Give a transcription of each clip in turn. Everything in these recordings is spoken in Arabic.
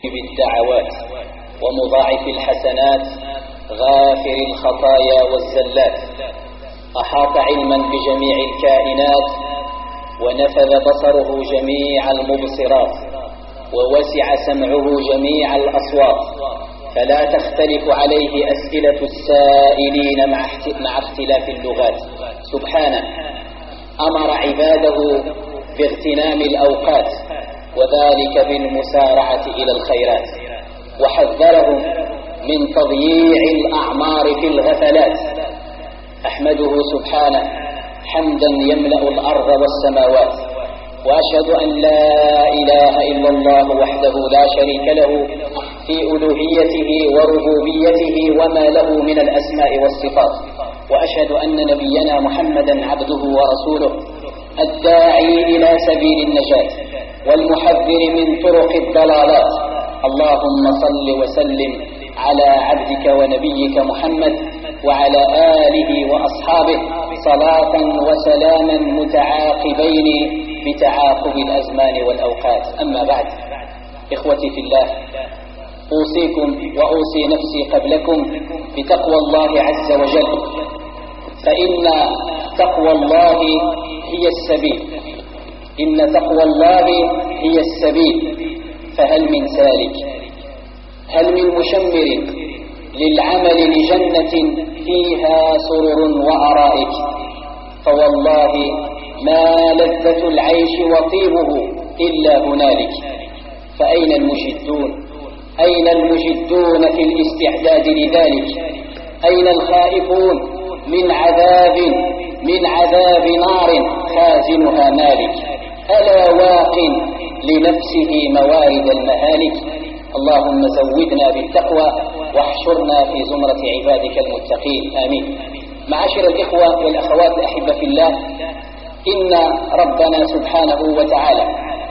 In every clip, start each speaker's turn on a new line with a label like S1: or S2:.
S1: بالدعوات ومضاعف الحسنات غافر الخطايا والزلات، أحاط علما بجميع الكائنات ونفذ بصره جميع المبصرات ووسع سمعه جميع الأصوات، فلا تختلف عليه أسئلة السائلين مع اختلاف اللغات. سبحانه أمر عباده باغتنام الأوقات وذلك بالمسارعة إلى الخيرات، وحذرهم من تضييع الأعمار في الغفلات. أحمده سبحانه حمدا يملأ الأرض والسماوات، وأشهد أن لا إله إلا الله وحده لا شريك له في ألوهيته وربوبيته وما له من الأسماء والصفات، وأشهد أن نبينا محمدا عبده ورسوله الداعي إلى سبيل النجاة والمحذر من طرق الضلالات. اللهم صل وسلم على عبدك ونبيك محمد وعلى آله وأصحابه صلاة وسلاما متعاقبين بتعاقب الأزمان والأوقات. أما بعد، إخوتي في الله، أوصيكم وأوصي نفسي قبلكم بتقوى الله عز وجل، فإن تقوى الله هي السبيل، إن تقوى الله هي السبيل. فهل من سالك، هل من مشمر للعمل لجنة فيها سرر وأرائك؟ فوالله ما لذة العيش وطيبه إلا هنالك. فأين المجدون؟ أين المجدون في الاستعداد لذلك؟ أين الخائفون من عذاب نار خازنها مالك؟ ألا واق لنفسه موارد المهالك؟ اللهم زودنا بالتقوى واحشرنا في زمرة عبادك المتقين، آمين. معاشر الإخوة والأخوات الأحبة في الله، إن ربنا سبحانه وتعالى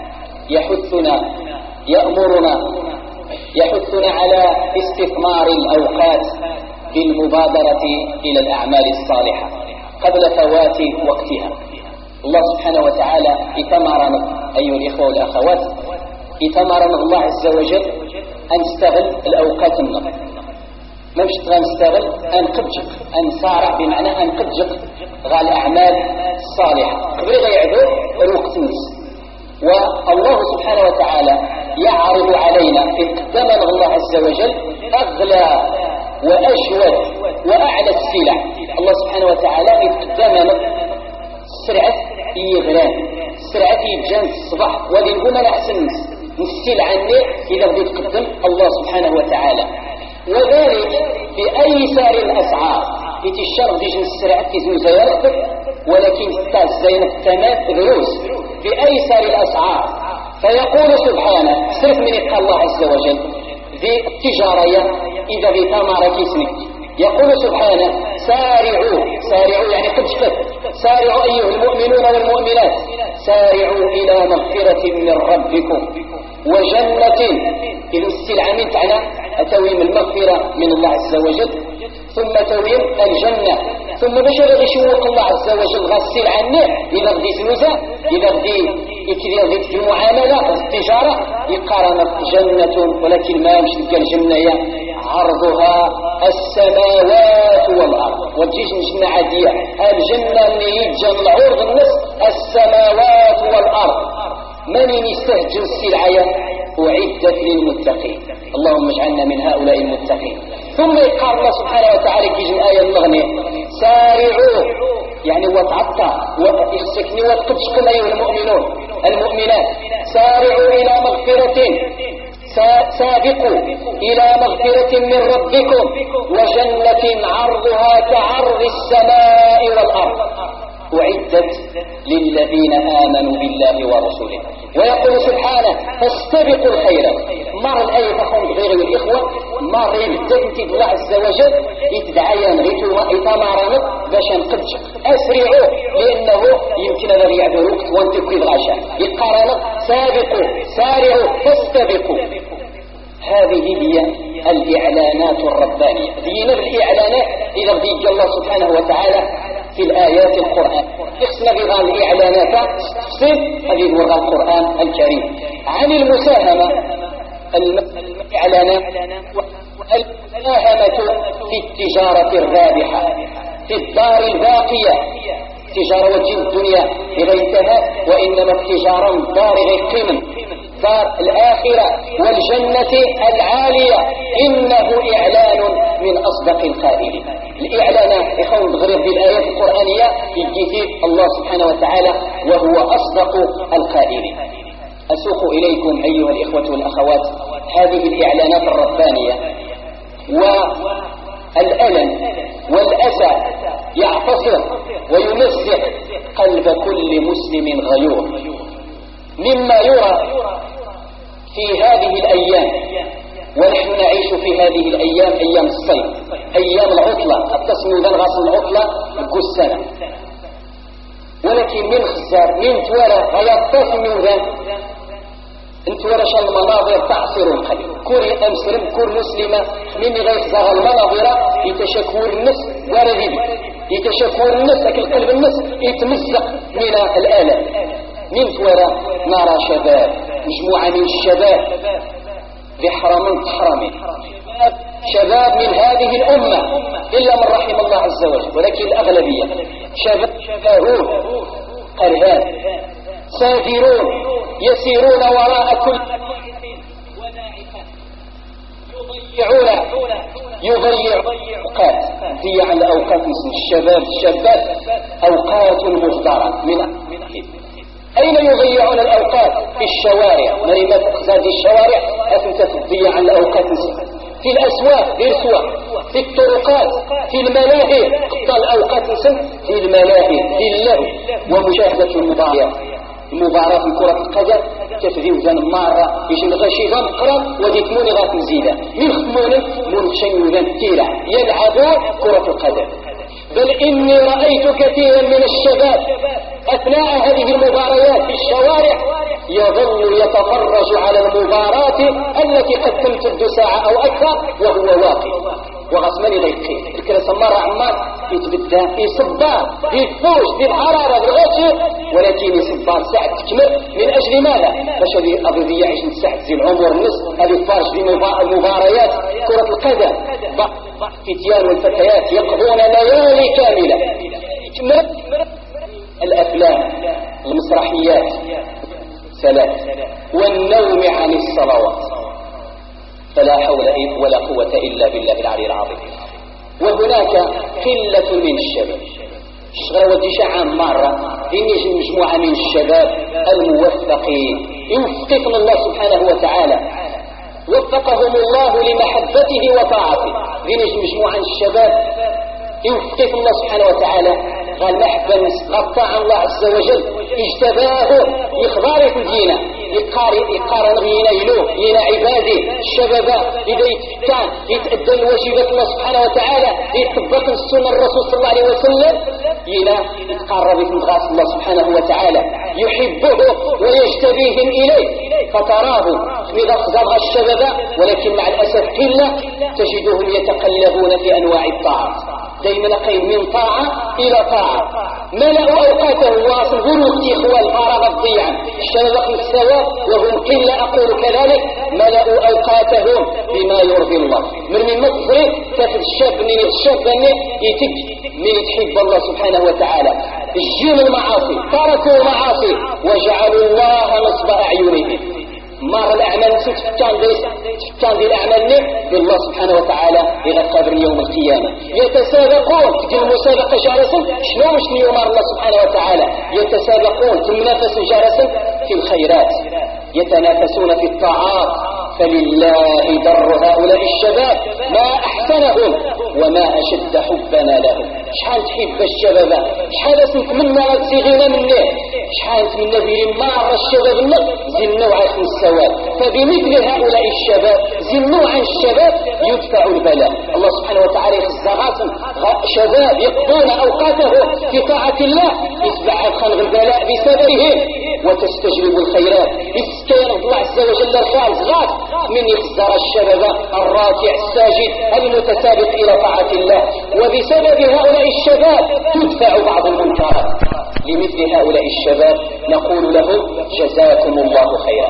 S1: يحثنا على استثمار الأوقات بالمبادرة إلى الأعمال الصالحة قبل فوات وقتها. الله سبحانه وتعالى يتمرنا أيها الإخوة والأخوات، يتمرنا الله عز وجل أن نستغل الأوقات النظر، ما مش نستغل أنقدجق أنصارع، بمعنى أنقدجق غا الأعمال الصالحة قبل غيعدو الوقت النس. والله سبحانه وتعالى يعرض علينا في قدام الله عز وجل أغلى وأجود وأعلى السلع. الله سبحانه وتعالى يقدمنا سرعة يغران، سرعة يتجان الصباح، وذي نقول أنا أحسن نسيل عني إذا بدي تقدم الله سبحانه وتعالى، وذلك بأيسار الأسعار. يتشرب ديجن السرعة كيزن زيارتك، ولكن تازين التمات غروس بأيسار الأسعار. فيقول سبحانه صرف من إقال الله عز وجل ذي التجارية إذا ذي ثمرة كيسنك، يقول سبحانه سارعوا يعني قد شفت، سارعوا أيها المؤمنون والمؤمنات، سارعوا إلى مغفرة من ربكم وجنة. إذا السلعة من تعالى أتويم المغفرة من الله عز وجل، ثم تويم الجنة، ثم بشر يشوق الله عز وجل غسل عنه إذا بدي سنوزة، إذا بدي يكذير في المعاملة التجارة يقارن جنة، ولكن ما مش تلقى الجنة عرضها السماوات والأرض. وتجيش جنة عادية، الجنة اللي يتجن العرض النص السماوات والأرض. من يستهجن السلعية أعدت للمتقين، اللهم اجعلنا من هؤلاء المتقين. ثم يقال الله سبحانه وتعالى كيجي الآية المغنية سارعوا، يعني وتعطى ويستكني وتقدشكم أيها المؤمنون المؤمنات، سارعوا إلى مغفرة، سابقوا إلى مغفرة من ربكم وجنة عرضها كعرض السماء والأرض أعدت للذين آمنوا بالله ورسوله. ويقول سبحانه فاستبقوا الخيرات. مر الآية فخم غير الإخوة، مر يبدأ الله عز وجل يتدعيان يتمارنك باش نقدش أسرعوا، لأنه يمكن أن يعبر وقت وانتكو الغاشا يقارنك سابقوا سارعوا فاستبقوا. هذه هي الإعلانات الربانية، دينا بالإعلانات إذا بدي الله سبحانه وتعالى في الآيات القرآن اقسم بغا الإعلانات تفصيل هذه هو القرآن الكريم عن المساهمة الإعلانات والمساهمة في التجارة الرابحة في الدار الباقية. تجارة وجه الدنيا بغيتها، وإنما التجارة دار غير دار الآخرة والجنة العالية. إنه إعلان من أصدق القائلين. الإعلانات إخوان بغريب بالآيات القرآنية يجيث الله سبحانه وتعالى وهو أصدق القائلين. أسوق إليكم أيها الإخوة والأخوات هذه الإعلانات الربانية، والألم والأسى يعتصر ويمزق قلب كل مسلم غيور مما يرى في هذه الأيام. ونحن نعيش في هذه الأيام أيام الصيف، أيام العطلة، التصميم غاصل العطلة السنة. ولكن من خزار من توارى غيطاف من ذا انت ورا شان المناظر تعصر القلب. كوري أمسرم كور مسلمة من غير المناظر يتشكور الناس واردين، يتشكور الناس لكن قلب الناس يتمزق من الآلام. من توارى نرى شباب، مجموعة من الشباب بحرم تحرمين، شباب من هذه الأمة إلا من رحم الله عز وجل، ولكن الأغلبية شباب قرهان سافرون يسيرون وراء كل يضيعون أوقات، ضياع الأوقات مثل الشباب أوقات مهدرة من أين يضيعون الأوقات؟ في الشوارع. مريمات هذه الشوارع أنت تضيع الأوقات في الأسواق، في الأسواق، في الطرقات، في الملاهي، قطع الأوقات في الملاهي، في اللهو ومشاهدة المباراة في كرة القدم. تفذيو ذا مرة باش نغشي ذا مقرا وديتموني غات نزيدا من خمون منخشين ذا كيرا يلعبوا كرة القدم. بل إني رأيت كثيرا من الشباب أثناء هذه المباريات في الشوارع يظل يتفرج على المباراة التي قد تمتد ساعة أو أكثر وهو واقف وغصماني غيقين الكرة مرة عمار يتبدأ يصبار يفوش بالحرارة بالغشي، ولكن يصبار ساعة تكمل من أجل ماذا؟ باش هذه أضيضية عشان ساعة زي العمر النصف هذه الفرج في مباريات كرة القدم. فتيان والفتيات يقضون ليالي كاملة الأفلام المسرحيات ثلاث والنوم عن الصلوات، فلا حول ولا قوة إلا بالله العلي العظيم. وهناك قلة من الشباب الشغل ودي شعام مرة إن مجموعة من الشباب الموفقين يوفقهم الله سبحانه وتعالى، وفقهم الله لمحبته وطاعته. ذي مجموعة من الشباب يوفقهم الله سبحانه وتعالى قال محبا قطع الله عز وجل اجتباه يخبار في دينه يقارن غينا يلو ينا عبادي الشباب إذا يتفتان يتأدى الواجبات الله سبحانه وتعالى يطبق السنة الرسول صلى الله عليه وسلم ينا يتقرب من غاص الله سبحانه وتعالى يحبه ويجتبيهم إليه. فتراه إذا خزرها الشباب ولكن مع الأسف قلة تجدهم يتقلبون في أنواع الطاعات، دائما قيم من طاعة إلى طاعة. ملأوا أوقاته واصل غلوك إخوة الفراغ الضيعا الشباب من السواء وهم قلة أقول كذلك ملأوا أوقاتهم بما يرضي الله. من مصري تفد الشاب من الشاب يتج من تحب الله سبحانه وتعالى الجيل المعاصي تركوا المعاصي وجعلوا الله نصب أعينهم. مر الأعمال تفتان ذي الأعمال بالله سبحانه وتعالى إلى قدر يوم القيامة. يتسابقون في المسابقة جالسا شنو يمر الله سبحانه وتعالى يتسابقون ثم نفس جالسا في الخيرات يتنافسون في الطاعات. فلله در هؤلاء الشباب ما أحسنهم وما أشد حبنا لهم. شحال تحب الشباب شحال نتمنى تسيغينا منه شحال نتمنى به مار الشباب زنوا عن السواد. فبمثل هؤلاء الشباب زنوا عن الشباب يدفع البلاء. الله سبحانه وتعالى يخزغات شباب يقضون أوقاتهم في طاعة الله يتبع خلق البلاء بسببهم وتستجلب الخيرات. إسكان الله عز وجل الخالص من يخزر الشباب الراكع الساجد المتسابق إلى طاعة الله. وبسبب هؤلاء الشباب تدفع بعض المنكرات. لمثل هؤلاء الشباب نقول لهم جزاكم الله خيرا.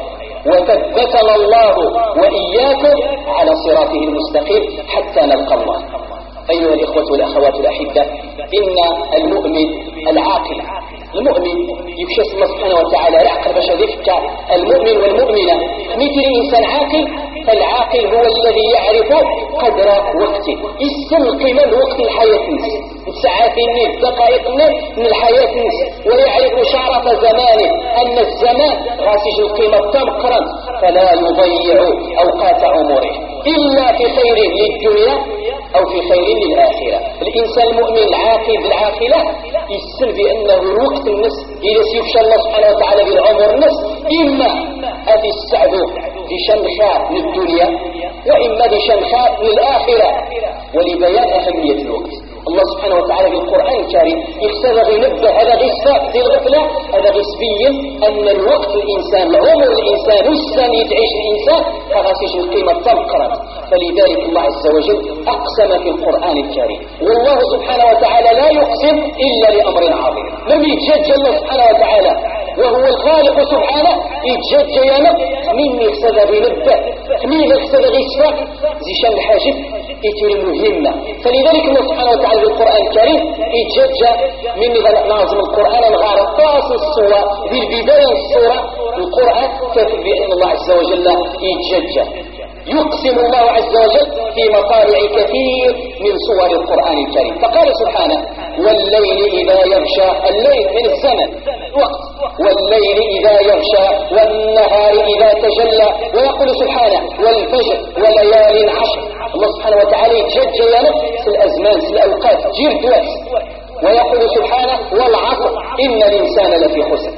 S1: وثبتنا الله وإياكم على صراطه المستقيم حتى نلقى الله. أيها الإخوة والأخوات الأحبة، إن المؤمن العاقل، المؤمن يفشس الله سبحانه وتعالى العقل باش يفك المؤمن والمؤمنة. مثل إنسان عاقل، فالعاقل هو الذي يعرف قدر وقته، يسن قيمة وقت الحياة الساعات الدقائق من الحياة ويعرف شعرة زمانه، أن الزمان غاسج القيمة تمقرا، فلا يضيع أوقات عمره إلا في خير للدنيا أو في خير للآخرة. الإنسان المؤمن العاقل بالعاقلة يسن بأنه الوقت النفس إذا سيفشى الله سبحانه وتعالى بالعمر النفس، إما هذه السعد بشنخاء من الدنيا وإما بشنخاء من الآخرة. ولبيان أهمية الوقت الله سبحانه وتعالى بالقرآن الكريم يختبغ ينبه هذا غصة في الغفلة، هذا غصبيا أن الوقت الإنسان العمر الإنسان والسنة يتعيش الإنسان فغاسيش القيمة تمقرا. فلذلك الله عز وجل أقسم في القرآن الكريم، والله سبحانه وتعالى لا يقسم إلا لأمر عظيم. لم يتجج الله سبحانه وتعالى وهو الخالق سبحانه يتجج ينب من يختبغ ينبه من يختبغ يشفق زي شان الحاجب يتري مهمة. فلذلك الله سبحانه وتعالى بالقرآن الكريم يتجج من ناظم القرآن الغارة طاس الصورة بالبداية الصورة القرآن كافر بأن الله عز وجل يتجج. يقسم الله عز وجل في مطالع كثير من صور القرآن الكريم، فقال سبحانه والليل إذا يغشى، الليل من الزمن وقت، والليل إذا يغشى والنهار إذا تجلى، ويقول سبحانه والفجر وليال عشر. الله سبحانه وتعالى يتججى في الأزمان في الأوقات جيرت وقت. ويقول سبحانه والعصر إن الإنسان لفي خسر.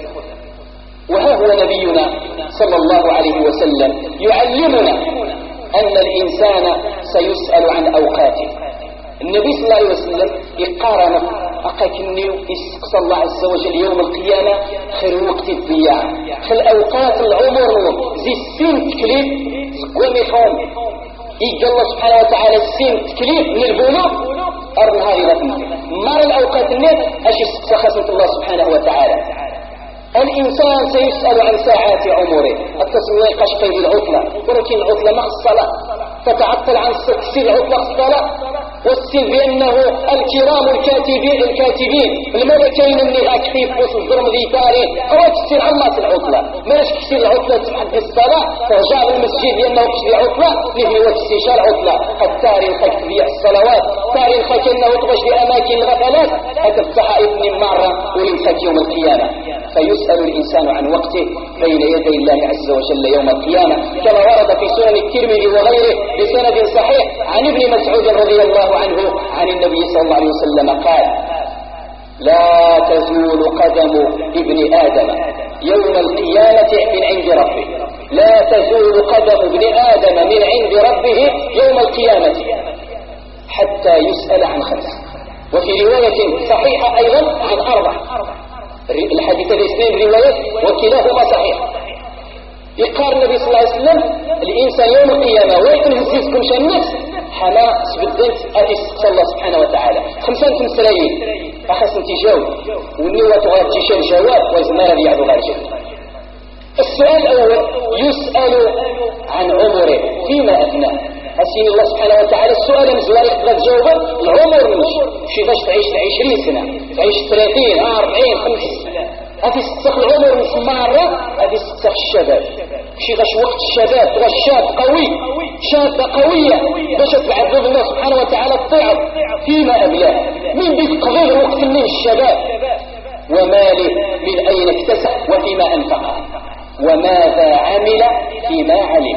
S1: وها هو نبينا صلى الله عليه وسلم يعلمنا أن الإنسان سيسأل عن أوقاته. النبي صلى الله عليه وسلم يقارن أقاكني يسقص الله عز وجل يوم القيامة خير وقت الضياع خير أوقات العمر زي السن تكليف زقومي خون يجي الله سبحانه وتعالى السن تكليف من البلوغ أرنها لغتنا مر الأوقات النت أش استخصت الله سبحانه وتعالى. الإنسان سيسأل عن ساعات عمره. التصوير قشقي بالعطلة، ولكن العطلة مع الصلاة تتعطل عن تكسير عطلة الصلاة، والسر بأنه الكرام الكاتبين الملكين اللي أكفيف وسط الظلم ذي تاريخ أو تكسير الله في العطلة. ماش تكسير العطلة تحدي الصلاة فرجع المسجد لأنه كسير عطلة نهي واستشار عطلة. قد تاريخك تبيع الصلوات، تاريخك أنه تغش بأماكن الغفلات، هتفتح ابن مرة ولمسك يوم القيامة. فيسأل الإنسان عن وقته بين يدي الله عز وجل يوم القيامة، كما ورد في سنن الترمذي وغيره بسند صحيح عن ابن مسعود رضي الله عنه عن النبي صلى الله عليه وسلم قال لا تزول قدم ابن آدم يوم القيامة من عند ربه، لا تزول قدم ابن آدم من عند ربه يوم القيامة حتى يسأل عن خمس. وفي رواية صحيحة أيضا عن أربع. الحديث الاثنين روايات وكلاهما صحيح. يقال النبي صلى الله عليه وسلم الإنسان يوم القيامة ويكون هزيزكم شنس حما سبدلت أتي الله سبحانه وتعالى 5 سلايين أخص تجاوب والنوة تغير تشان جواب وزمارة يعدو غير جواب. السؤال الأول يسأل عن عمره فيما أفناه. أسين الله سبحانه وتعالى السؤال مزوار يقدر تجاوبه العمر شي باش تعيش 20 سنة تعيش 30 40 50 هذه استخ العمر مرة هذه استخ الشباب شي غاش وقت الشباب تبغى الشاب قوي شابة قوية باش تعبد الله سبحانه وتعالى الطاعة فيما أبلاه. من بيتقضي وقت من الشباب وماله من أين اكتسب وفيما أنفقه وماذا عمل فيما علم.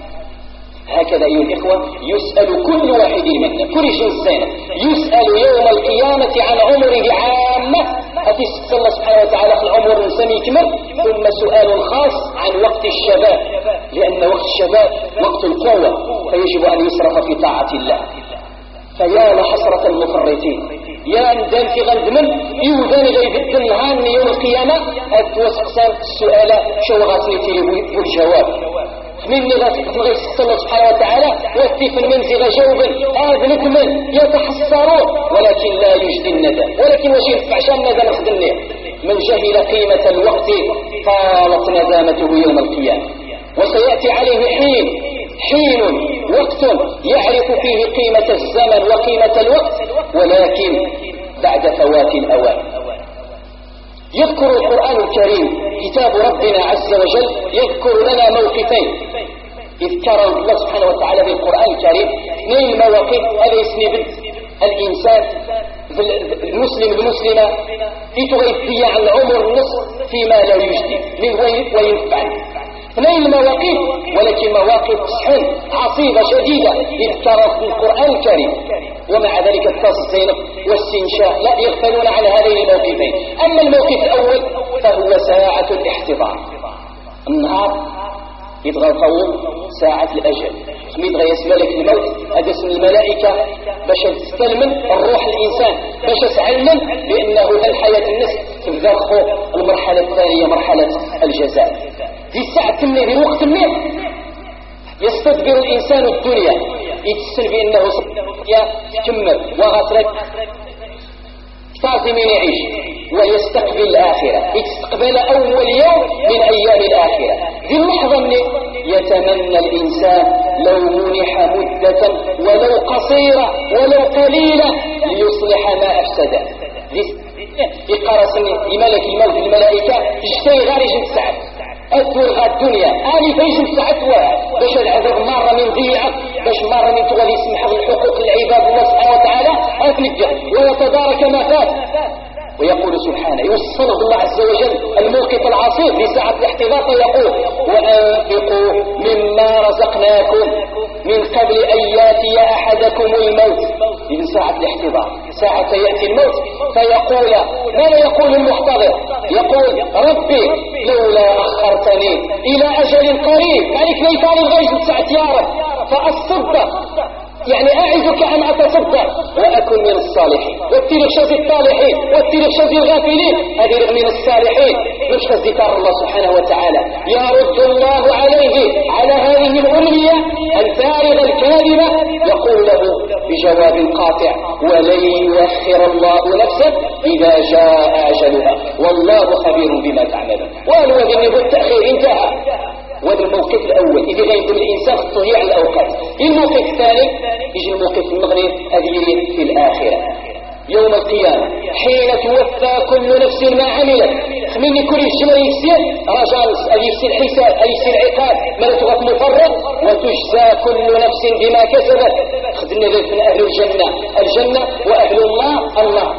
S1: هكذا أيها الإخوة يسأل كل واحد منا كل جنسين يسأل يوم القيامة عن عمره عامة. أتسأل الله سبحانه وتعالى في العمر نسمي كمر. ثم سؤال خاص عن وقت الشباب لأن وقت الشباب وقت القوة فيجب أن يصرف في طاعة الله. فيا لحسرة المفرطين يا ندم في غند من يودان غيبت النهار من يوم القيامة أتوسقسان السؤال شو غاسني تريبو الجواب من غير الله سبحانه وتعالى وثيف المنزل جوبا آذنك من يتحسرون ولكن لا يجدي الندم. ولكن وش ينفع عشان ندم خدمني من جهل قيمة الوقت طالت ندامته يوم القيامة. وسيأتي عليه حين وقت يعرف فيه قيمة الزمن وقيمة الوقت، ولكن بعد فوات الأوان. يذكر القرآن الكريم كتاب ربنا عز وجل يذكر لنا موقفين اذكره الله سبحانه وتعالى بالقرآن الكريم. اثنين مواقف هذا يسند الإنسان المسلم المسلمة يتغذي عن العمر النصف فيما لا يجدي من وينفع. اثنين مواقف ولكن مواقف صحن عصيبة شديدة اذكرت في القرآن الكريم، ومع ذلك التصزين والاستنشاء لا يغفلون عن هذين الموقفين. أما الموقف الأول فهو ساعة الاحتضار. النهار يتغفو ساعة الأجل، يبغى يسمى لك الموت هذا اسم الملائكة باش تستلمن الروح الإنسان، باش تعلم بأنه الحياة النفس تبدأ المرحلة الثانية مرحلة الجزاء. في الساعة تمني في وقت الميت يستدبر الإنسان الدنيا يتسل بأنه يكمل وغطرك صافي من يعيش ويستقبل الآخرة، يستقبل أول يوم من أيام الآخرة. في اللحظة اللي يتمنى الإنسان لو منح مدة ولو قصيرة ولو قليلة ليصلح ما أفسده. يقرأ لملك الموت الملائكة تشتري غير يجب ساعة أدور الدنيا آني فيجب ساعة واحد باش العذاب مرة من ضيعة باش مرة من تغلي يسمح الحقوق العباد الله سبحانه وتعالى أتنجح ويتدارك ما فات. ويقول سبحانه يوصله الله عز وجل الموقف العصيب لساعة الاحتضار فيقول وأنفقوا مما رزقناكم من قبل أن يأتي أحدكم الموت. من ساعة الاحتضار ساعة يأتي الموت فيقول ماذا يقول المحتضر؟ يقول ربي لولا أخرتني إلى أجل قريب، يعني كيفاني الغيث ساعة يا رب فأصدق، يعني أعزك أن أتصدق وأكون من الصالحين. واتلك شذي الطالحين واتلك شذي الغافلين هذه من الصالحين مش ذكر الله سبحانه وتعالى. يرد الله عليه على هذه الأمنية الفارغة الكاذبة يقول له بجواب قاطع ولن يؤخر الله نفسا إذا جاء أجلها والله خبير بما تعملون. والوذن بالتأخير انتهى. وهذا الموقف الأول إذا غير الإنسان تضيع الأوقات. الموقف الثاني يجي الموقف المغرب أذيرين في الآخرة يوم القيامة حين توفى كل نفس ما عملت. من كل الجمل يفسير رجال يفسي الحساب يفسي العقاب ما تغط مفرط وتجزى كل نفس بما كسبت. خذنا ذلك من أهل الجنة وأهل الله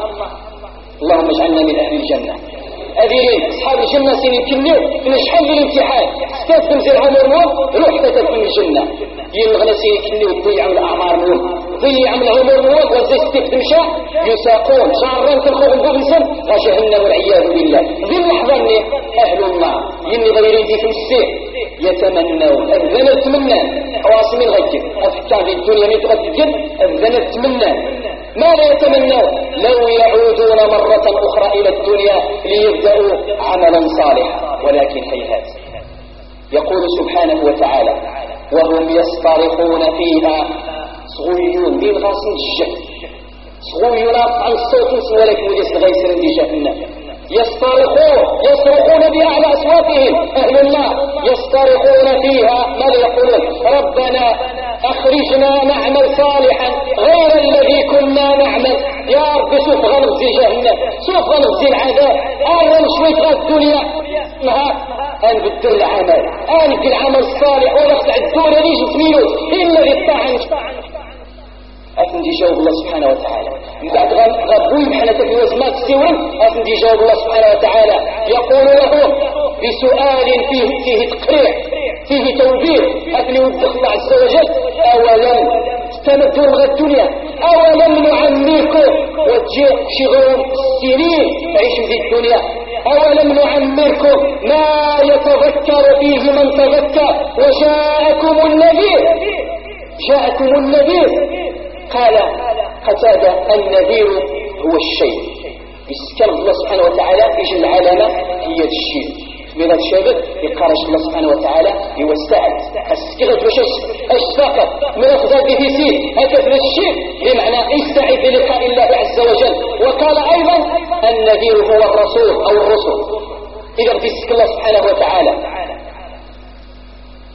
S1: اللهم اجعلنا من أهل الجنة. أذيرين أصحاب الجنة سيكملوا من شحال من الامتحان استاذ بمزير عمر نوم روح تتكون الجنة ينغنى سيكملوا ضيعوا الأعمار نوم ضيعوا العمر نوم وزي ستيف دمشاء يساقون جاران تلقوهم بغنسن وجهنم والعياذ بالله. ذي اللحظة اللي أهل النار يني غيرين دي في السير يتمنون أذن التمنان حواصم الغجب أفكار الدنيا من تغجب أذن التمنان ماذا يتمنون؟ لو يعودون مرة أخرى إلى الدنيا ليبدأوا عملا صالحا ولكن هيهات. يقول سبحانه وتعالى وهم يصطرخون فيها صغيون بين غاصن الجهد صغيون عن الصوت ولكن وديس غيسر لجهنم يصرخون بأعلى أصواتهم أهل النار يصطرخون فيها ماذا يقولون؟ ربنا أخرجنا نعمل صالحا غير الذي كنا نعمل. يا رب سوف غنغزي جهنم سوف غنغزي العذاب أعلم شوية غا الدنيا نهار أنبدل العمل أنبدل العمل الصالح ونقطع الدنيا ليش تميلوا إلا بالطعن أفندي جواب الله سبحانه وتعالى. من بعد غبوي محنة في وزمات السورم أفندي جواب الله سبحانه وتعالى يقول لهم بسؤال فيه تقريع فيه توبير أفني ودخل الله عز وجل أولم تمدون غا الدنيا أولم نعمركم وتجيء شغلهم سنين تعيشوا في الدنيا أولم نعمركم ما يتذكر فيه من تذكر وجاءكم النذير. قال قتادة النذير هو الشيء يسكر الله سبحانه وتعالى يجي العلامة هي الشيء بهذا الشباب يقارش الله سبحانه وتعالى يوسعد السكرة وش فقط من أفضل بفيسين هكذا الشيء بمعنى استعد بلقاء الله عز وجل. وقال أيضا النذير هو الرسول. إذا بتسك الله سبحانه وتعالى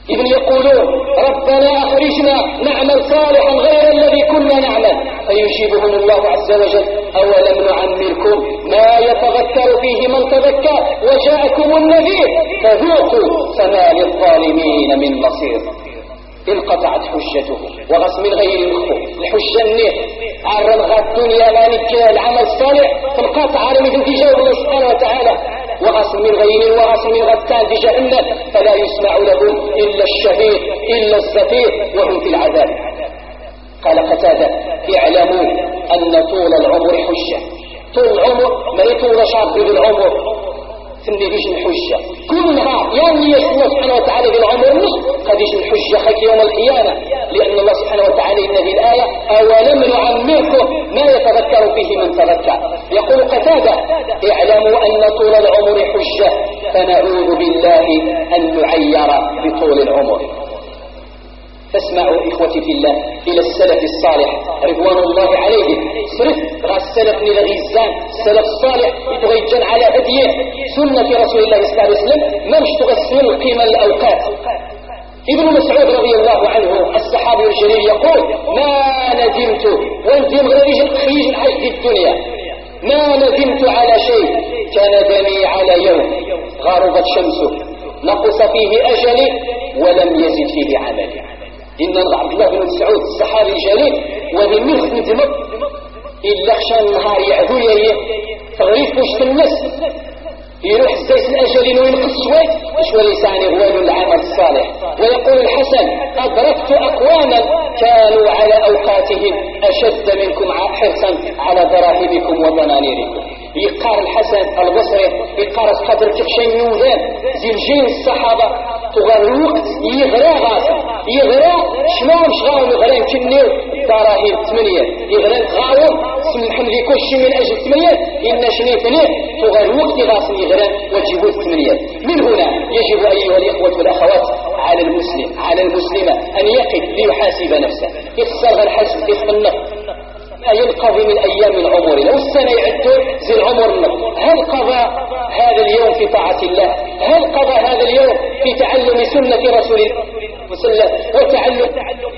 S1: إذن يقولون ربنا أخرجنا نعمل صالحا غير الذي كنا نعمل، فيجيبهم الله عز وجل أولم نعمركم ما يتذكر فيه من تذكر وجاءكم النذير فذوقوا فما للظالمين من نصير. انقطعت حجته وغص من غير الحجة النير عرم غا الدنيا لا نجاه العمل الصالح فانقطع عرم إذن تجاه الله سبحانه وتعالى وغص من غير وغص من غتان في جهنم فلا يسمع لهم إلا الشهيق إلا الزفير وهم في العذاب. قال قتادة اعلموا أن طول العمر حجة. طول العمر ما يطول شعب بالعمر تنبيش الحجة كل نهار يعني الله سبحانه وتعالى بالعمر نصف قديش الحجة خيك يوم القيامة، لأن الله سبحانه وتعالى إن هذه الآية أولم نعمركم ما يتذكر فيه من تذكر. يقول قتادة اعلموا أن طول العمر حجة فنعوذ بالله أن نعير بطول العمر. فاسمعوا إخوتي في الله إلى السلف الصالح رضوان الله عليهم. صرف السلف من الغزان السلف الصالح يتغيجن على هديه سنة رسول الله صلى الله عليه وسلم ما مش تغسل قيمة الأوقات. ابن مسعود رضي الله عنه الصحابي الجليل يقول ما ندمت وانتم غير خيج الحج في الدنيا ما ندمت على شيء كندمي على يوم غربت شمسه نقص فيه أجلي ولم يزد فيه عملي. إن عبد الله بن مسعود الصحابي الجليل وذي ملخ ندمت إلا خشى النهار يعذو تغريف وش الناس يروح الزيت الأجل وينقص شوي لساني غوال العمل الصالح. ويقول الحسن أدركت أقواما كانوا على أوقاتهم أشد منكم حرصا على دراهمكم وضنانيركم. يقار الحسن البصري يقار قدر تخشين يوذان زي الجين الصحابة تغير الوقت يغرى غاسا يغرى شلون شغاون يغرى يمكنني دراهم 8 يغرى غاون سمحن لي كل شيء من أجل 8 إن شني 2 تغير الوقت غاسا يغرى وتجيبوه 8. من هنا يجب أيها الإخوة والأخوات على المسلم على المسلمة أن يقف ليحاسب نفسه يخسر الحسب يخفنه ينقضي من أيام العمر لو السنة يعدون زي العمر هل قضى هذا اليوم في طاعة الله؟ هل قضى هذا اليوم في تعلم سنة رسول الله وسلم وتعلم؟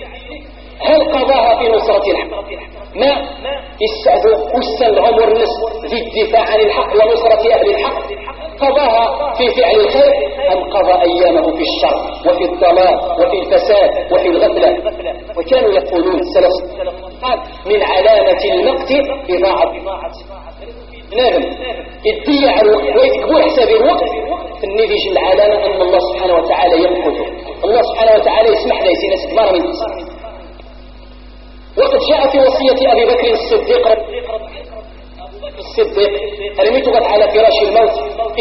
S1: هل قضاها في نصرة الحق؟ ما يستعذوا وسن العمر نصف في الدفاع عن الحق ونصرة أهل الحق قضاها في فعل الخير أم قضى أيامه في الشر وفي الضلال وفي الفساد وفي الغفلة؟ وكانوا يقولون السلف من علامة المقت إضاعة نغم الضياع الوقت ويكبر حساب الوقت في النتيجة العلامة أن الله سبحانه وتعالى يمقته. الله سبحانه وتعالى يسمح لي سنة كبار من وقد جاء في وصية أبي بكر الصديق رميته على فراش الموت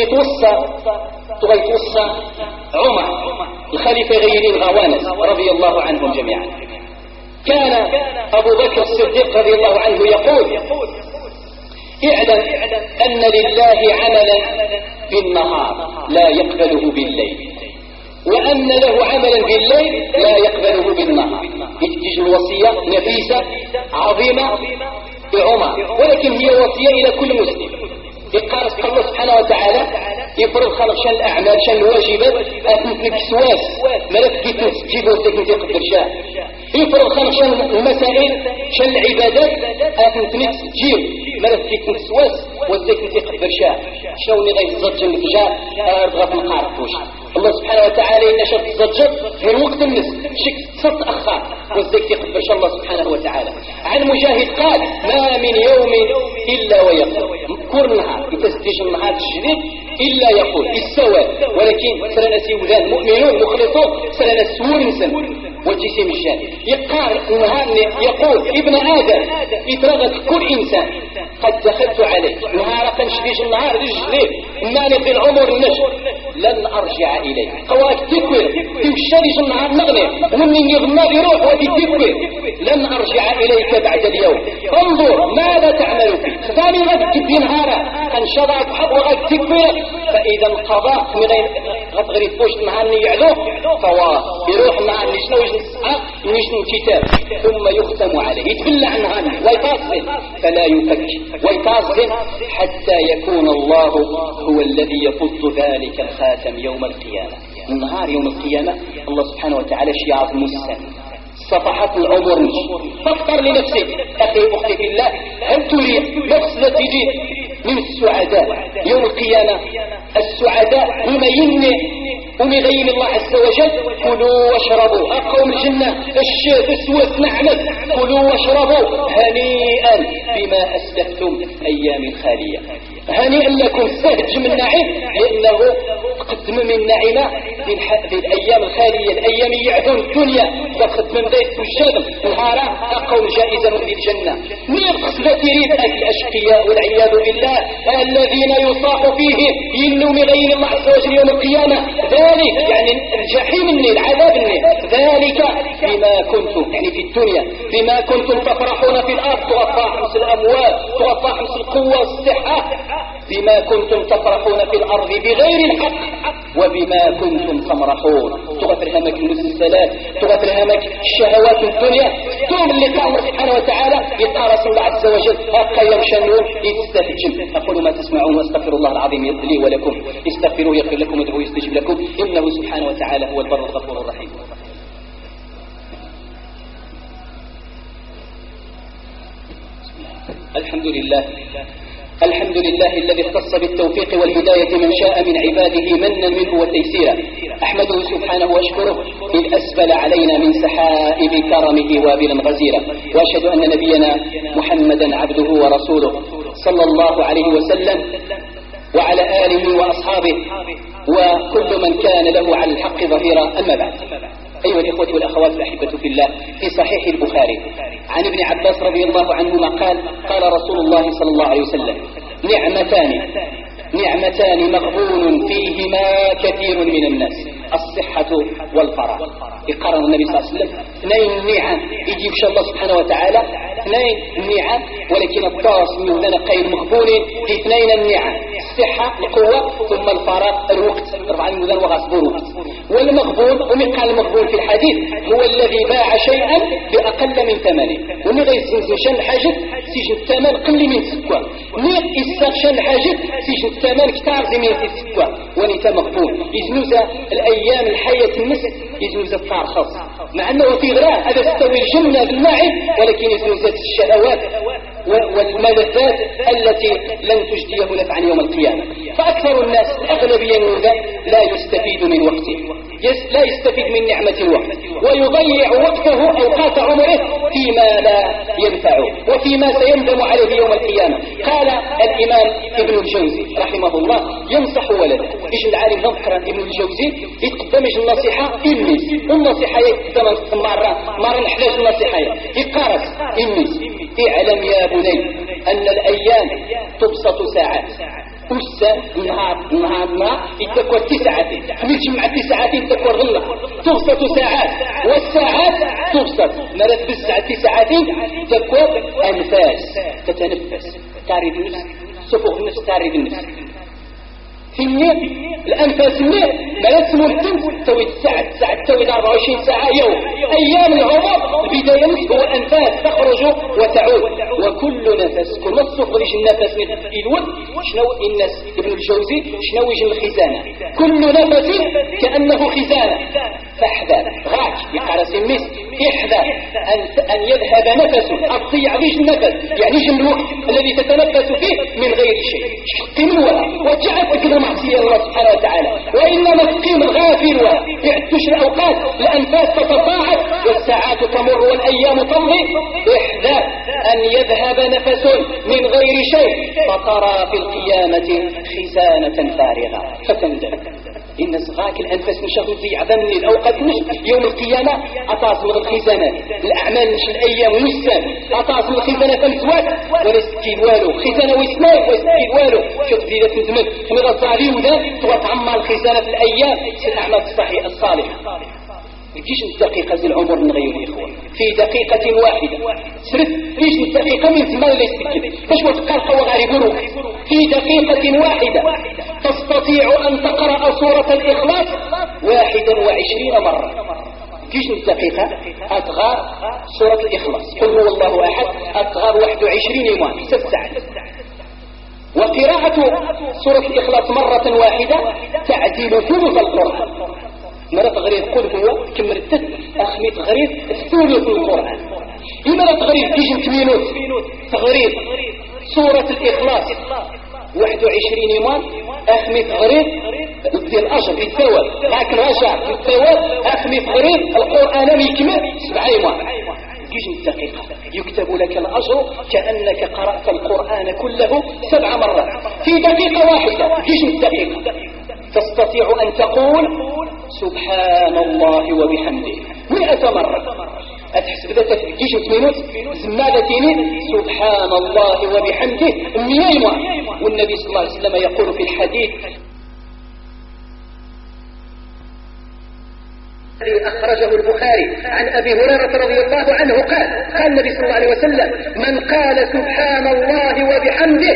S1: يتوصى عمر الخليفة غيرين غوانس رضي الله عنهم جميعا. كان أبو بكر الصديق رضي الله عنه يقول اعلم أن لله عملا بالنهار لا يقبله بالليل وأن له عملا بالليل لا يقبله بالنهار. تجي الوصية نفيسة عظيمة بعمر ولكن هي وصية إلى كل مسلم. يقال الله سبحانه وتعالى يفرض خلق شان الأعمال شان الواجبات أتنك سواس ملك تجيبه وتكن تقدر شاه. يفرض خلق شان المسائل شان العبادات أتنك تجيب ملك تكن سواس وتكن تقدر شاه. شوني غير الزجر متجاه أرغب القارفوش. الله سبحانه وتعالى إن شرط الزجر في الوقت النصف شك صد أخار وزيك تقدر الله سبحانه وتعالى. عن مجاهد قال ما من يوم إلا ويقول كل نهار يتسدج النهار الجديد إلا يقول السواد ولكن سلنسي ولاد مؤمنون مخلصون سلنسون نسن والجسم الجاني يقار النهار يقول ابن آدم يترغب كل إنسان قد دخلت عليه نهار قنشديج النهار رجليه مالي في العمر النشر لن أرجع إليه قواك تكبر تمشاليج النهار نغني ومن يغنى يروح ودي تكبر لن أرجع إليك بعد اليوم انظر ماذا تعمل فيه ثاني غد تبي نهارا انشضعت حق وغد تكبر فإذا انقضى من غير فوش النهار يعلوه فواه يروح النهار نشنوش نشنو كتاب ثم يختم عليه يتبلع عنها ويتاصل فلا يفك ويتاصل حتى يكون الله هو الذي يفض ذلك الخاتم يوم القيامة. النهار يوم القيامة الله سبحانه وتعالى شياط المسلم صفحات العمر فاختر لنفسك أخي أختي في الله هل تريد مقصد تجيب من السعداء يوم القيامة؟ السعداء هم يني ومغيم الله عز وجل كلوا واشربوا أقوم الجنة الشيف اسود نعمل كلوا واشربوا هنيئا بما أسلفتم أيام الخالية. هنيئا لكم سهج من نعيم لأنه تقدم من نعمة في الأيام الخالية الأيام يعدون الدنيا تقدم من ذلك الجدم نهارا أقوم جائزة في الجنة. من قصد تريد الأشقياء والعياذ بالله الذين يصاح فيهم ينوا مغير الله عز وجل يوم القيامة ذلك يعني الجحيم العذاب ذلك بما كنتم يعني في الدنيا بما كنتم تفرحون في الأرض تغطى حمس الأموال تغطى حمس القوة والصحة بما كنتم تفرحون في الأرض بغير الحق وبما كنتم تمرحون تغفر همك المسلسلات تغفر همك الشهوات الدنيا ثم اللي الله سبحانه وتعالى يتعرس الله عز وجل أبقى يمشنون يتستهجم. أقول ما تسمعون واستغفر الله العظيم لي ولكم استغفروه يغفر لكم وادعوه يستجب لكم إنه سبحانه وتعالى هو البر الغفور الرحيم. الحمد لله الذي اختص بالتوفيق والهداية من شاء من عباده منا منه وتيسيرا. أحمده سبحانه وأشكره إذ أسبل علينا من سحائب كرمه وابلا غزيرا. وأشهد أن نبينا محمدا عبده ورسوله صلى الله عليه وسلم وعلى آله وأصحابه وكل من كان له على الحق ظهيرا. أما بعد أيها الإخوة والأخوات الأحبة في الله في صحيح البخاري عن ابن عباس رضي الله عنهما قال رسول الله صلى الله عليه وسلم نعمتان مغبون فيهما كثير من الناس الصحة والفراغ. يقرن النبي صلى الله عليه وسلم اثنين نعم يجيب شاء الله سبحانه وتعالى اثنين نعم ولكن الطاس من هنا قيل مغبونين في اثنين النعم الصحة القوة ثم الفراغ الوقت ربعا من ذنب وغصبونه. والمغبون ومن قال المغبون في الحديث هو الذي باع شيئا بأقل من ثمنه ومن غير شان الحاجة سيجن الثمن قل من سكوة نيق إستاق شان الحاجة سيجن الثمن كتار زي من سكوة ونتا مغبون يزنوز الأيام الحياة الناس يزنوز الفارخص مع أنه في غراء هذا تستوي الجنة بالماعي ولكن يزنوز الشهوات والملذات التي لن تجديه نفعا يوم القيامة. فأكثر الناس الأغلبية من لا يستفيد من وقته لا يستفيد من نعمة الوقت ويضيع وقته أوقات عمره فيما لا ينفعه وفيما سيندم عليه يوم القيامة. قال الإمام ابن الجوزي رحمه الله ينصح ولده إيش العالم نظر ابن الجوزي يتقدم إيش النصيحة إنيس والنصيحة يتقدم مرة نحتاج النصيحة يقارس إنيس اعلم يا بني أن الأيام تبسط ساعات نهار يتكور 9 من جمع 9 تكور غلة تبسط ساعات والساعات تبسط مرات بالساعة 9 تكور أنفاس تتنفس تارد النفس صفوق النفس تارد النفس في النير الأنفاس النير ما يسمو التنس توي ساعة توي 24 ساعة يوم أيام العمر البداية هو أنفاس تخرج وتعود وكل نفس كل نص تخرج النفس من الود شنو الناس ابن الجوزي شنو يجي الخزانة كل نفس كأنه خزانة فاحذر غاك يقرأ سميس احذر أن يذهب نفسه أضيع ليش النفس يعني الوقت الذي تتنفس فيه من غير شيء قيم ولا وجعلت كل معصية الله سبحانه وتعالى وإنما تقيم غافل ويعتش الأوقات الأنفاس تتضاعف والساعات تمر والأيام تمضي احذر أن يذهب نفس من غير شيء فترى في القيامة خزانة فارغة فتندم إن صغاك الأنفس نشغل في عظم الأوقات يوم القيامة أتصل الخزانات الأعمال مش الأيام والسنة أتصل الخزانة فمسوات ولستكيد والو خزانة واسماء وستكيد والو شوف زيادة نزمت نغطى عليه وذا توتعمى الخزانة في الأيام في الأعمال الصالحة ليش دقيقة زي العمر نغير الإخوة في دقيقة واحدة سرت ليش دقيقة من زمان ليس كده باش وتقرق وغاربوك في دقيقة واحدة تستطيع أن تقرأ سورة الإخلاص 21 مرة كيش الدقيقة أتغار سورة الإخلاص قل هو الله أحد أتغار 21 يوم 6 ساعات وقراءة سورة الإخلاص مرة واحدة تعديل ثلث القرآن مرة تغريد قل هو كم ردت أخمي تغريد ثلث القرآن. مرة تغريد كيش مينوت تغريد سورة الإخلاص 21 يوم أخمي تغريد ديال الأجر في الثواب معك راجع في الثواب أخمي تغريد القرآن ميكمل 7 يوم كيش دقيقة يكتب لك الأجر كأنك قرأت القرآن كله 7 مرات في دقيقة واحدة. كيش دقيقة تستطيع أن تقول سبحان الله وبحمده 100 مرة. أتحسب ذاتك كيش تمينوت زمادتين سبحان الله وبحمده 100 مرة. والنبي صلى الله عليه وسلم يقول في الحديث أخرجه البخاري عن أبي هريرة رضي الله عنه قال النبي صلى الله عليه وسلم من قال سبحان الله وبحمده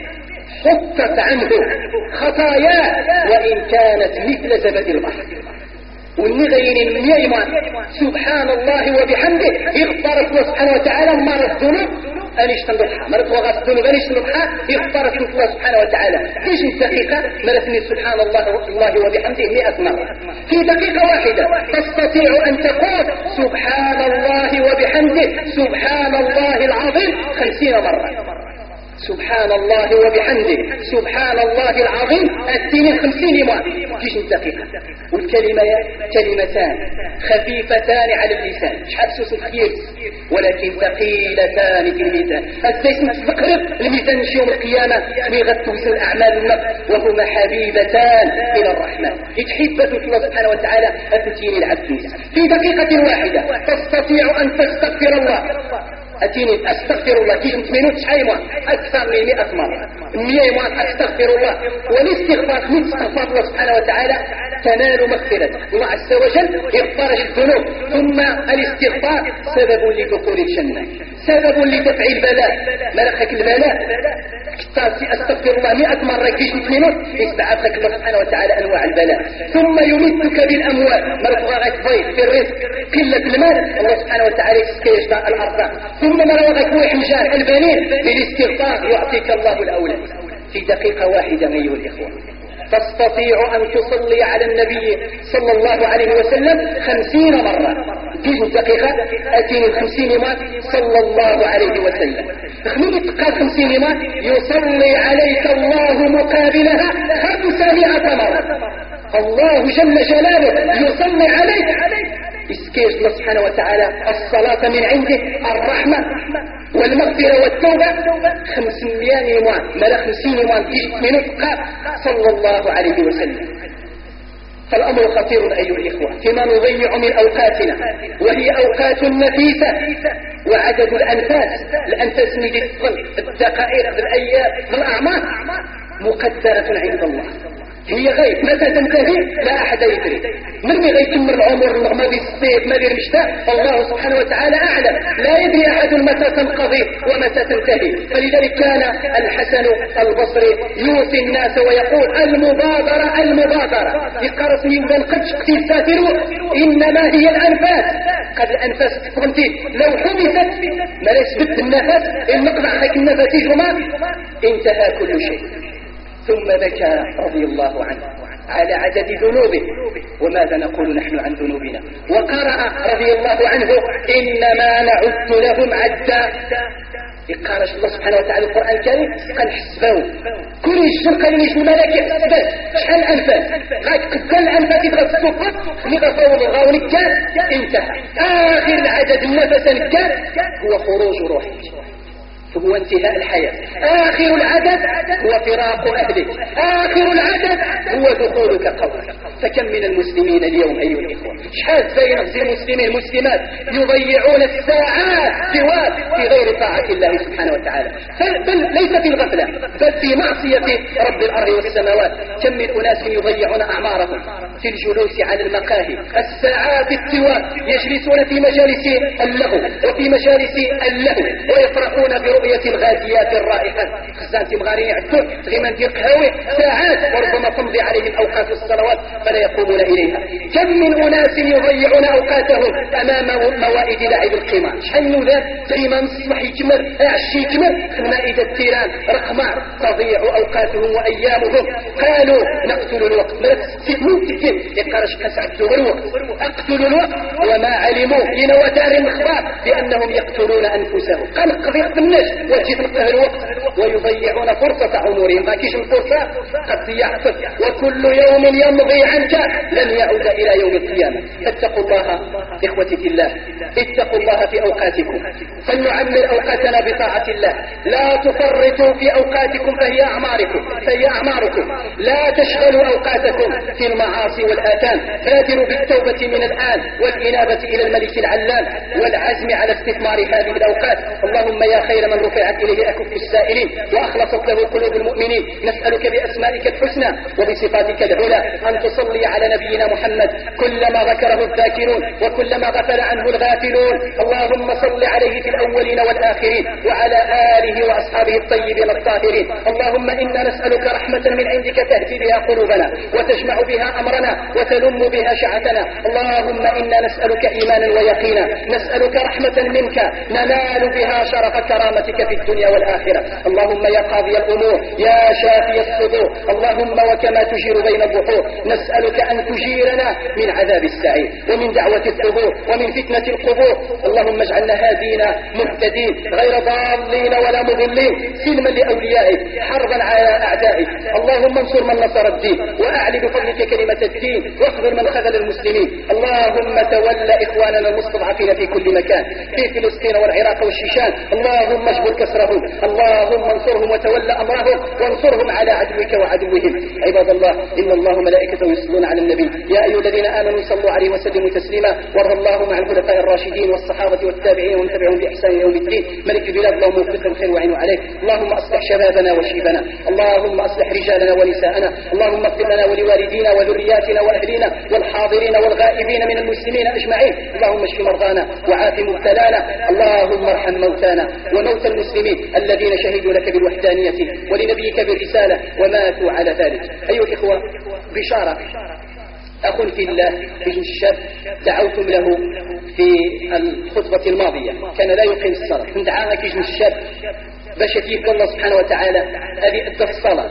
S1: حطت عنه خطاياه وإن كانت مثل زبد البحر. والنغين اليوم سبحان الله وبحمده يغفر الله سبحانه وتعالى مرة الذنوب أنيش تنضحها مرة وغاس الذنوب أنيش تنضحها يغفر الله سبحانه وتعالى. فيش الدقيقة مرتني سبحان الله وبحمده 100 مرة في دقيقة واحدة. تستطيع أن تقول سبحان الله وبحمده سبحان الله العظيم 50 مرة. سبحان الله وبحمده سبحان الله العظيم 50 مرة. كيش الدقيقة. والكلمة كلمتان خفيفتان على اللسان مش حبسوس الخير ولكن ثقيلتان في الميزان. السيسم تذكر الميزان مش يوم القيامة يغطوس الأعمال النفس وهما حبيبتان إلى الرحمن. يتحبث الله سبحانه وتعالى أتتيني العبد في دقيقة واحدة. تستطيع أن تستغفر الله أتيني أستغفر الله كيش متمينوت شحال أكثر من 100 مرة 100 مرة أستغفر الله. والاستغفار من استغفار الله سبحانه وتعالى تنال مغفرة الله عز وجل يغفر الذنوب. ثم الاستغفار سبب لدخول الجنة سبب لدفع البلاء. ملخك البلاء أستغفر الله 100 مرة كيش متمينوت يستعافك الله سبحانه وتعالى أنواع البلاء. ثم يمدك بالأموال مرة غاك ضيف في الرزق قلة المال الله سبحانه وتعالى يسكيش الأرزاق. ثم مرة روح مجال البنين بالاستغفار يعطيك الله الأولاد. في دقيقة واحدة أيها الإخوة تستطيع أن تصلي على النبي صلى الله عليه وسلم 50 مرة. كيف دقيقة أتيني 50 مرة صلى الله عليه وسلم. خلوني تقال 50 مرة يصلي عليك الله مقابلها 500 مرة. الله جل جلاله يصلي عليك اسكيج الله سبحانه وتعالى الصلاة من عنده الرحمة والمغفرة والتوبة 500 يوم ملا 50 يوم من نطقة صلى الله عليه وسلم. فالأمر خطير أيها الإخوة فيما نضيع من أوقاتنا وهي أوقات نفيسة. وعدد الأنفاس من الدقائق الأيام الأعمار مقدرة عند الله. هي غيب متى تنتهي لا أحد يدري. من يتمر العمر ما بالصيف ما بالمشتاق الله سبحانه وتعالى أعلم. لا يدري أحد متى تنقضي ومتى تنتهي. فلذلك كان الحسن البصري يوصي الناس ويقول المبادرة يقرص من قدش تساتروا إنما هي الأنفاس. قد الأنفاس فهمتي لو حبست ما لا يثبت النفس إن نقطع لك النفس جمال انتهى كل شيء. ثم بكى رضي الله عنه على عدد ذنوبه. وماذا نقول نحن عن ذنوبنا؟ وقرأ رضي الله عنه إنما نعد لهم عدا. يقال الله سبحانه وتعالى القرآن الكريم قنحسبه كل الشرق اللي يجي الملائكة يحسبه شحال أنفاس كل الأنفاس يبغى السفر لغفور الغاون كان انتهى. آخر العدد النفس كان هو خروج روحك هو انتهاء الحياة. آخر العدد هو فراق أهلك. آخر العدد هو دخولك قبرك. فكم من المسلمين اليوم أيها الإخوة شحال بين المسلمين المسلمات يضيعون الساعات في غير طاعة الله سبحانه وتعالى. بل ليس في الغفلة بل في معصية رب الأرض والسماوات. كم من أناس يضيعون أعمارهم في الجلوس على المقاهي الساعات الطوال يجلسون في مجالس اللهو وفي مجالس اللهو ويفرحون
S2: رؤية الغازيات الرائحة خزانتي مغارين يعدون غيمان ديال قهاوي ساعات وربما تمضي عليهم أوقات الصلوات فلا يقومون إليها. كم من أناس يضيعون أوقاتهم أمام موائد لعب القمار. شحال من ذات الإمام الصبح يكمل عشي يكمل مائدة التيران رقمار تضيع أوقاتهم وأيامهم. قالوا نقتل الوقت لا تستثمون تكين يقارش كسعدوا الوقت اقتلوا الوقت وما علموا لنواتار الأخبار بأنهم يقتلون أنفسهم. قال قضية بالناس وجد نقتل الوقت ويضيعون فرصة عمرهم. ما كيش الفرصة قد ضيعت وكل يوم يمضي عنك لن يعود إلى يوم القيامة. فاتقوا الله إخوتي في الله اتقوا الله في أوقاتكم فلنعمر أوقاتنا بطاعة الله. لا تفرطوا في أوقاتكم فهي أعماركم. لا تشغلوا أوقاتكم في المعاصي والآثام. بادروا بالتوبة من الآن والإنابة إلى الملك العلام والعزم على استثمار هذه الأوقات. اللهم يا خير من رفعت إليه أكف السائلين وأخلصت له قلوب المؤمنين نسألك بأسمائك الحسنى وبصفاتك العلى أن تصلي على نبينا محمد كلما ذكره الذاكرون وكلما غفل عنه الغافلون. اللهم صل عليه في الأولين والآخرين وعلى آله وأصحابه الطيبين الطاهرين. اللهم إنا نسألك رحمة من عندك تهدي بها قلوبنا وتجمع بها أمرنا وتلم بها شعثنا. اللهم إنا نسألك إيمانا ويقينا نسألك رحمة منك ننال بها شرف كرامتك في الدنيا والآخرة. اللهم يا قاضي الأمور يا شافي الصدور اللهم وكما تجير بين البحور نسألك أن تجيرنا من عذاب السعير ومن دعوة الثبور ومن فتنة القبور. اللهم اجعلنا هادين مهتدين غير ضالين ولا مضلين سلما لأوليائك حربا على أعدائك. اللهم انصر من نصر الدين وأعلي بفضلك كلمة الدين واخذل من خذل المسلمين. اللهم تولى إخواننا المستضعفين في كل مكان في فلسطين والعراق والشيشان. اللهم اجبر كسرهم اللهم انصرهم وتولى أمرهم وانصرهم على عدوك وعدوهم. عباد الله إن الله ملائكته يصلون على النبي يا أيها الذين آمنوا صلوا عليه وسلموا تسليما. وارض اللهم عن الخلفاء الراشدين والصحابة والتابعين ومن تبعهم بإحسان يوم الدين. ملك البلاد اللهم وفقه الخير وعينه عليه. اللهم أصلح شبابنا وشيبنا اللهم أصلح رجالنا ونساءنا. اللهم اغفر لنا ولوالدينا وذرياتنا وأهلنا والحاضرين والغائبين من المسلمين أجمعين. اللهم اشف مرضانا وعاف مبتلانا. اللهم ارحم موتانا وموتى المسلمين الذين شهدوا لك بالوحدانية ولنبيك بالرسالة وماتوا على ذلك. أيها الإخوة بشارة أخ في الله في الشاب دعوتم له في الخطبة الماضية كان لا يقيم الصلاة ندعاها كيجن الشاب باش يتيك الله سبحانه وتعالى هذه أدى الصلاة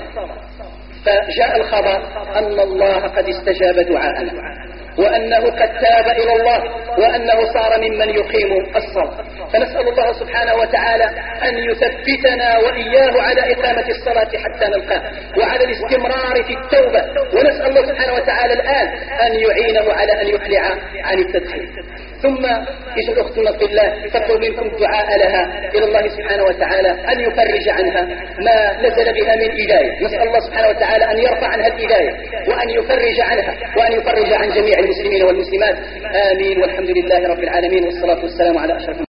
S2: فجاء الخبر أن الله قد استجاب دعاءنا وأنه قد تاب إلى الله وأنه صار ممن يقيم الصلاة. فنسأل الله سبحانه وتعالى أن يثبتنا وإياه على إقامة الصلاة حتى نلقاه وعلى الاستمرار في التوبة. ونسأل الله سبحانه وتعالى الآن أن يعينه على أن يقلع عن التدخين. ثم يجب أختنا في الله تطلب منكم الدعاء لها إلى الله سبحانه وتعالى أن يفرج عنها ما نزل بها من إيذاء. نسأل الله سبحانه وتعالى أن يرفع عنها الإيذاء وأن يفرج عنها وأن يفرج عن جميع المسلمين والمسلمات. آمين والحمد لله رب العالمين والصلاة والسلام على أشرف